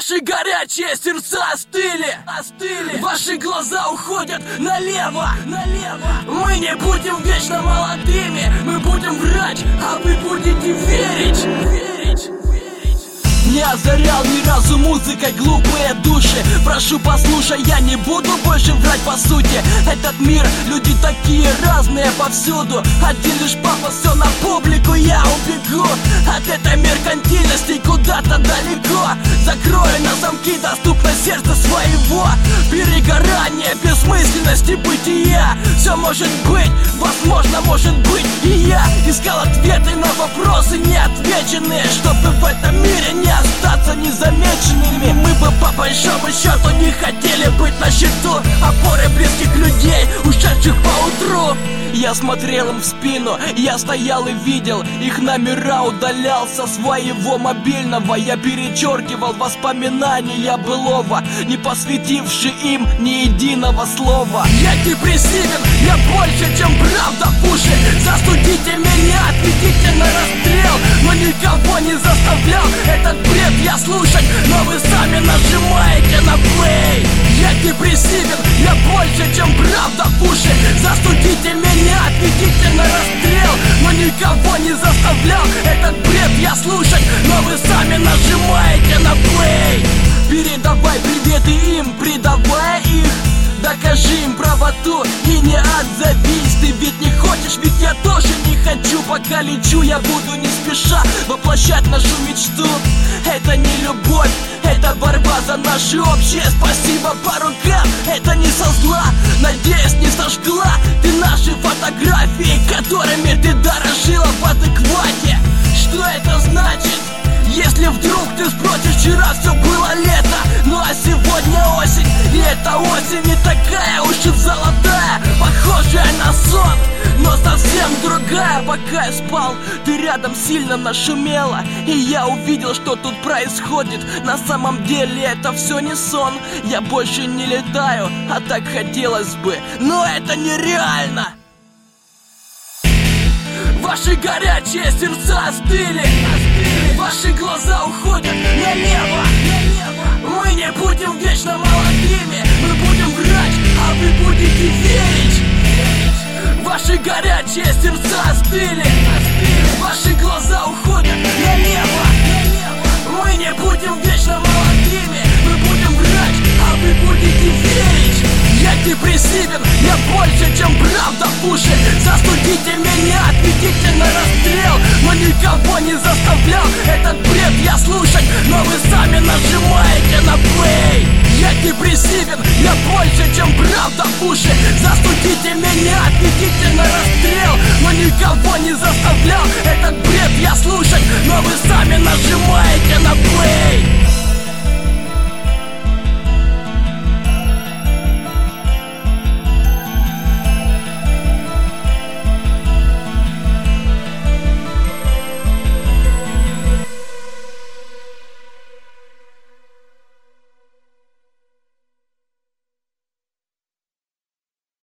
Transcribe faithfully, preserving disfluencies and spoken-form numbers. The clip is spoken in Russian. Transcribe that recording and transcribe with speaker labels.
Speaker 1: Ваши горячие сердца остыли, остыли. Ваши глаза уходят налево, налево. Мы не будем вечно молодыми, мы будем врать, а вы будете верить, верить. Не озарял ни разу музыкой глупые души. Прошу, послушай, я не буду больше врать по сути. Этот мир, люди такие разные повсюду. Один лишь папа, все на публику, я убегу от этой меркантильности куда-то далеко. Закрою на замки доступность сердца своего. Перегорание бессмысленности бытия. Все может быть, возможно, может быть. И я искал ответы на вопросы неотвеченные, чтобы в этом мире не остаться незамеченными. Мы бы по большому счету не хотели быть на счету опоры близких людей, ушедших поутру. Я смотрел им в спину, я стоял и видел их номера, удалял со своего мобильного. Я перечеркивал воспоминания былого, не посвятивши им ни единого слова. Я депрессивен, я больше, чем правда в уши. Застудите меня, отведите на расстрел, но никого не заставлял этот бред я слушать, но вы сами нажимаете на плей. Я депрессивен, я больше, чем правда в уши. Застудите меня, отведите на расстрел, но никого не заставлял этот бред я слушать, но вы сами нажимаете на плей. Передавай приветы им, предавая их. Докажи им правоту и не отзовись. Ты ведь не хочешь, ведь я тоже не хочу. Пока лечу, я буду не спеша воплощать нашу мечту. Это не любовь, это борьба за наше общее. Спасибо по рукам, это не со зла. Надеюсь, не сожгла ты наши фотографии, которыми ты дорожила в адеквате. Что это значит? Если вдруг ты спросишь, вчера все было лето, ну а сегодня осень. И эта осень не такая уж и золотая, похожая на сон, но совсем другая. Пока я спал, ты рядом сильно нашумела, и я увидел, что тут происходит. На самом деле это все не сон. Я больше не летаю, а так хотелось бы, но это нереально. Ваши горячие сердца остыли, остыли. Ваши глаза уходят налево, налево. Мы не будем вечно молодыми, мы будем врать, а вы будете верить, верить. Ваши горячие сердца остыли, остыли. Ваши глаза уходят налево, налево. Мы не будем вечно молодыми, мы будем врать, а вы будете верить. Я депрессивен, я больше, чем правда в уши. Застудите меня, отведите на расстрел, но никого не заставлял этот бред я слушать, но вы сами нажимаете на плей. Я депрессивен, я больше, чем правда в уши. Застудите меня, отведите на расстрел,